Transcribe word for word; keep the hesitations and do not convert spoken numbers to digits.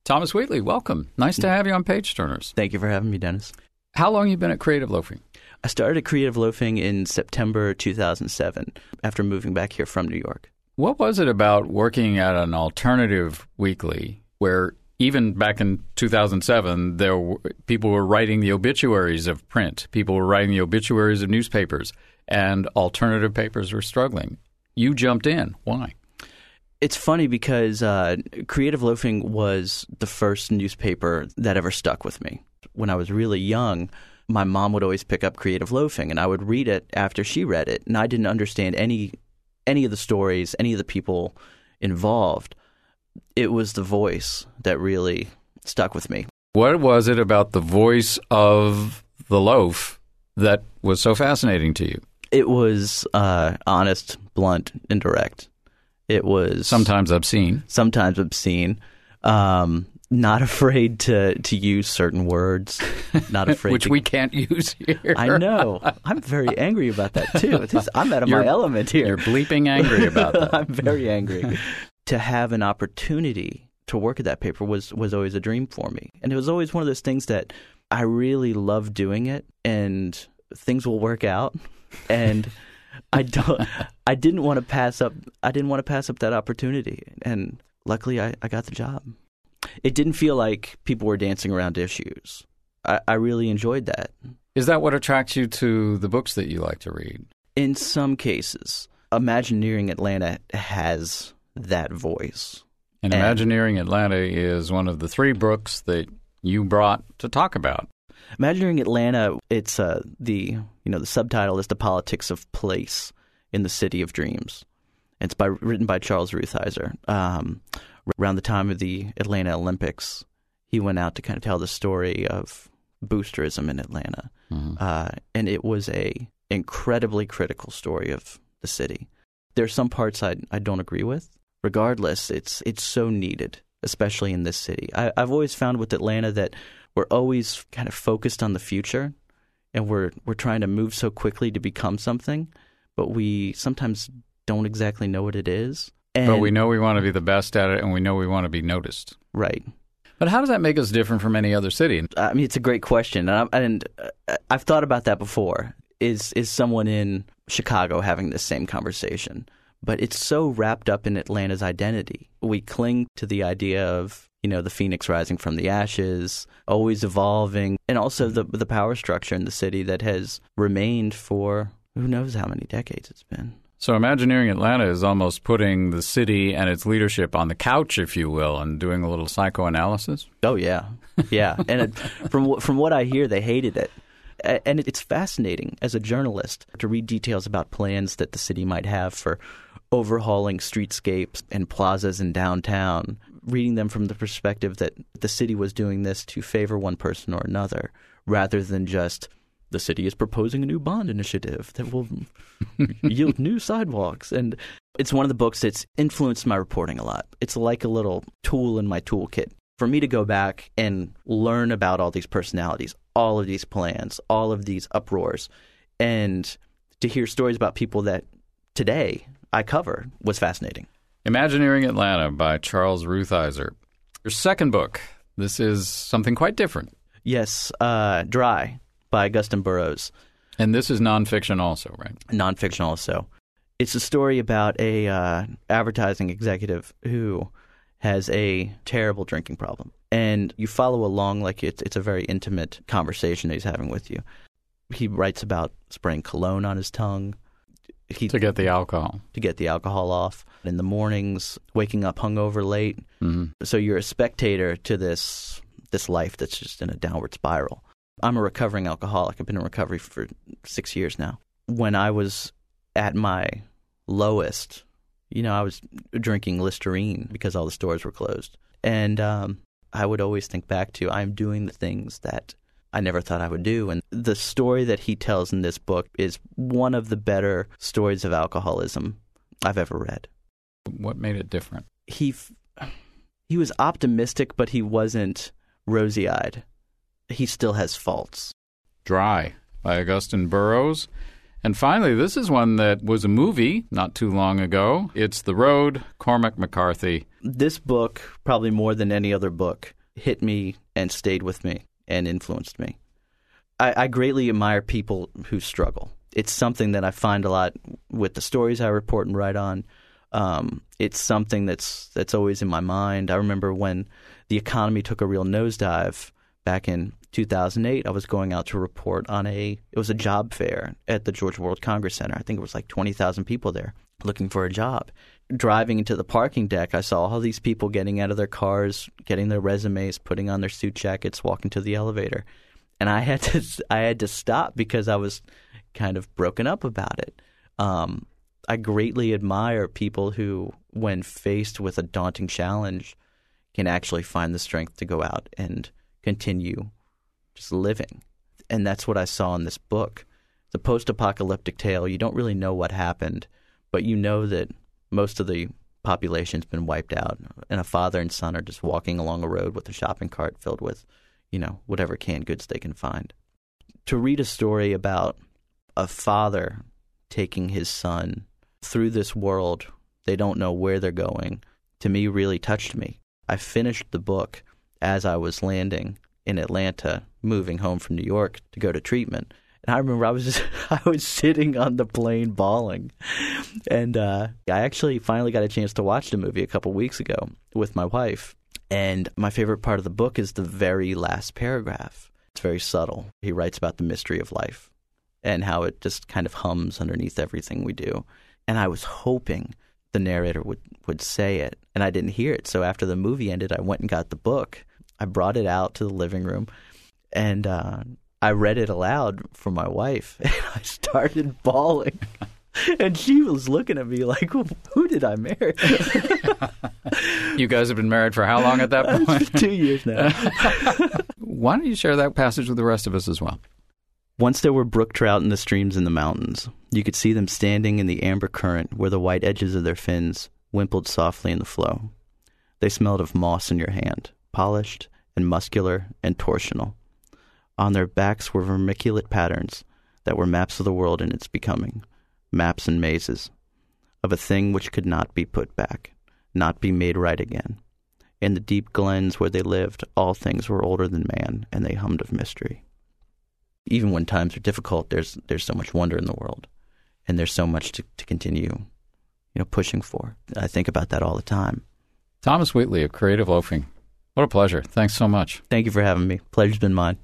Thomas Wheatley, welcome. Nice to have you on Page Turners. Thank you for having me, Dennis. How long have you been at Creative Loafing? I started at Creative Loafing in September two thousand seven after moving back here from New York. What was it about working at an alternative weekly where even back in two thousand seven, there were, people were writing the obituaries of print, people were writing the obituaries of newspapers, and alternative papers were struggling? You jumped in. Why? It's funny because uh, Creative Loafing was the first newspaper that ever stuck with me. When I was really young, my mom would always pick up Creative Loafing, and I would read it after she read it, and I didn't understand any any of the stories, any of the people involved. It was the voice that really stuck with me. What was it about the voice of the loaf that was so fascinating to you? It was uh, honest, blunt, and direct. It was sometimes obscene. Sometimes obscene. Um, not afraid to, to use certain words. Not afraid Which to, we can't use here. I know. I'm very angry about that, too. It's, I'm out of you're, my element here. You're bleeping angry about that. I'm very angry. To have an opportunity to work at that paper was, was always a dream for me. And it was always one of those things that I really love doing it, and things will work out. And I don't. I didn't want to pass up. I didn't want to pass up that opportunity, and luckily, I, I got the job. It didn't feel like people were dancing around issues. I, I really enjoyed that. Is that what attracts you to the books that you like to read? In some cases, Imagineering Atlanta has that voice. And, and Imagineering Atlanta is one of the three books that you brought to talk about. Imagineering Atlanta, it's uh, the you know the subtitle is The Politics of Place in the City of Dreams. It's by written by Charles Ruthizer. Um, around the time of the Atlanta Olympics, he went out to kind of tell the story of boosterism in Atlanta, mm-hmm. uh, and it was a incredibly critical story of the city. There are some parts I I don't agree with. Regardless, it's it's so needed, especially in this city. I, I've always found with Atlanta that we're always kind of focused on the future, and we're we're trying to move so quickly to become something, but we sometimes don't exactly know what it is. And, but we know we want to be the best at it, and we know we want to be noticed. Right. But how does that make us different from any other city? I mean, it's a great question, and, I, and I've thought about that before. Is is someone in Chicago having this same conversation? But it's so wrapped up in Atlanta's identity. We cling to the idea of, you know, the phoenix rising from the ashes, always evolving, and also the the power structure in the city that has remained for who knows how many decades it's been. So Imagineering Atlanta is almost putting the city and its leadership on the couch, if you will, and doing a little psychoanalysis? Oh, yeah. Yeah. And it, from from what I hear, they hated it. And it's fascinating as a journalist to read details about plans that the city might have for overhauling streetscapes and plazas in downtown, reading them from the perspective that the city was doing this to favor one person or another, rather than just the city is proposing a new bond initiative that will yield new sidewalks. And it's one of the books that's influenced my reporting a lot. It's like a little tool in my toolkit for me to go back and learn about all these personalities, all of these plans, all of these uproars, and to hear stories about people that today I cover was fascinating. Imagineering Atlanta by Charles Ruthizer. Your second book, this is something quite different. Yes, uh, Dry by Augustin Burroughs. And this is nonfiction also, right? Nonfiction also. It's a story about a uh, advertising executive who has a terrible drinking problem. And you follow along like it's, it's a very intimate conversation that he's having with you. He writes about spraying cologne on his tongue. He, to get the alcohol. To get the alcohol off. In the mornings, waking up hungover late. Mm-hmm. So you're a spectator to this this life that's just in a downward spiral. I'm a recovering alcoholic. I've been in recovery for six years now. When I was at my lowest, you know, I was drinking Listerine because all the stores were closed. And um, I would always think back to, I'm doing the things that I never thought I would do. And the story that he tells in this book is one of the better stories of alcoholism I've ever read. What made it different? He he was optimistic, but he wasn't rosy-eyed. He still has faults. Dry by Augustin Burroughs. And finally, this is one that was a movie not too long ago. It's The Road, Cormac McCarthy. This book, probably more than any other book, hit me and stayed with me and influenced me. I, I greatly admire people who struggle. It's something that I find a lot with the stories I report and write on. Um, it's something that's that's always in my mind. I remember when the economy took a real nosedive back in two thousand eight. I was going out to report on a it was a job fair at the Georgia World Congress Center. I think it was like twenty thousand people there looking for a job. Driving into the parking deck, I saw all these people getting out of their cars, getting their resumes, putting on their suit jackets, walking to the elevator. And I had to I had to stop because I was kind of broken up about it. Um, I greatly admire people who, when faced with a daunting challenge, can actually find the strength to go out and continue just living. And that's what I saw in this book. It's a post-apocalyptic tale. You don't really know what happened, but you know that most of the population's been wiped out, and a father and son are just walking along a road with a shopping cart filled with, you know, whatever canned goods they can find. To read a story about a father taking his son through this world, they don't know where they're going, to me really touched me. I finished the book as I was landing in Atlanta, moving home from New York to go to treatment. And I remember I was just, I was sitting on the plane bawling. And uh, I actually finally got a chance to watch the movie a couple weeks ago with my wife. And my favorite part of the book is the very last paragraph. It's very subtle. He writes about the mystery of life and how it just kind of hums underneath everything we do. And I was hoping the narrator would, would say it, and I didn't hear it. So after the movie ended, I went and got the book. I brought it out to the living room, and uh, I read it aloud for my wife, and I started bawling. And she was looking at me like, who did I marry? You guys have been married for how long at that point? Two years now. Why don't you share that passage with the rest of us as well? Once there were brook trout in the streams in the mountains. You could see them standing in the amber current where the white edges of their fins wimpled softly in the flow. They smelled of moss in your hand, polished and muscular and torsional. On their backs were vermiculate patterns that were maps of the world in its becoming, maps and mazes, of a thing which could not be put back, not be made right again. In the deep glens where they lived, all things were older than man, and they hummed of mystery. Even when times are difficult, there's there's so much wonder in the world, and there's so much to, to continue, you know, pushing for. I think about that all the time. Thomas Wheatley of Creative Loafing. What a pleasure. Thanks so much. Thank you for having me. Pleasure's been mine.